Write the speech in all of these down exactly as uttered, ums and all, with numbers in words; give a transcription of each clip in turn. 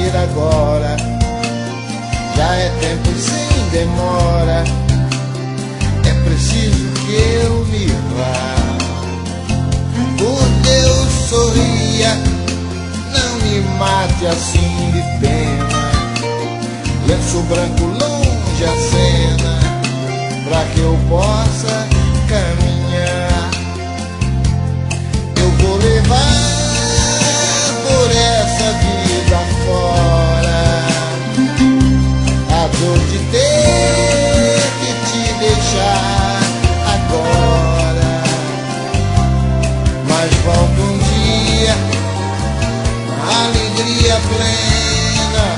fazer agora. Já é tempo sem demora, é preciso que eu me vá. Por Deus, sorria, não me mate assim de pena. Lenço branco longe a cena, pra que eu possa caminhar. Eu vou levar por essa vida fora a dor de ter que te deixar agora. Mas volta um dia, alegria plena,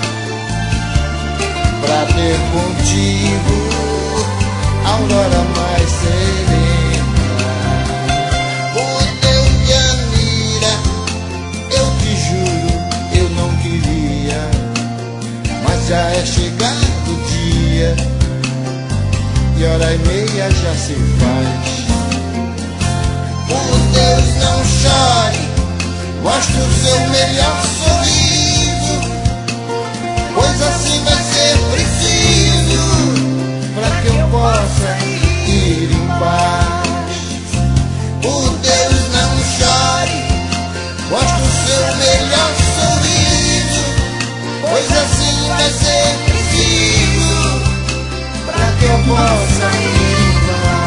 pra ter contigo a aurora mais serena. Oh Deus de Anira, eu te juro, eu não queria, mas já é chegado o dia e hora e meia já se faz. Oh Deus, não chore, mostre o seu melhor sorriso, pois assim vai ser preciso pra que eu possa ir em paz. Por Deus, não chore, mostre o seu melhor sorriso, pois assim vai ser preciso pra que eu possa ir em paz.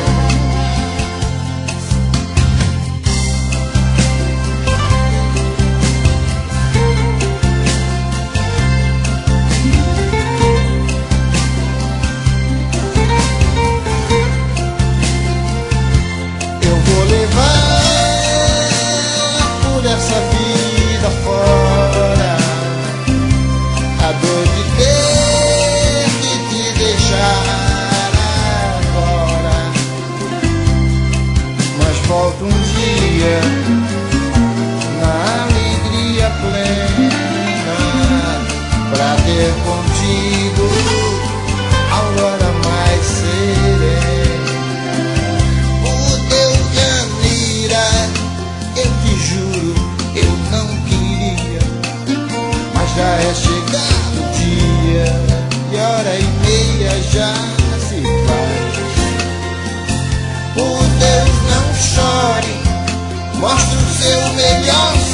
Essa vida fora, a dor de ter que te deixar agora. Mas volta um dia, na alegria plena, pra ter contigo a aurora mais serena. O Deus de Anira, eu te juro, eu não queria, mas já é chegado o dia e hora e meia já se faz. Por Deus, não chore, mostre o seu melhor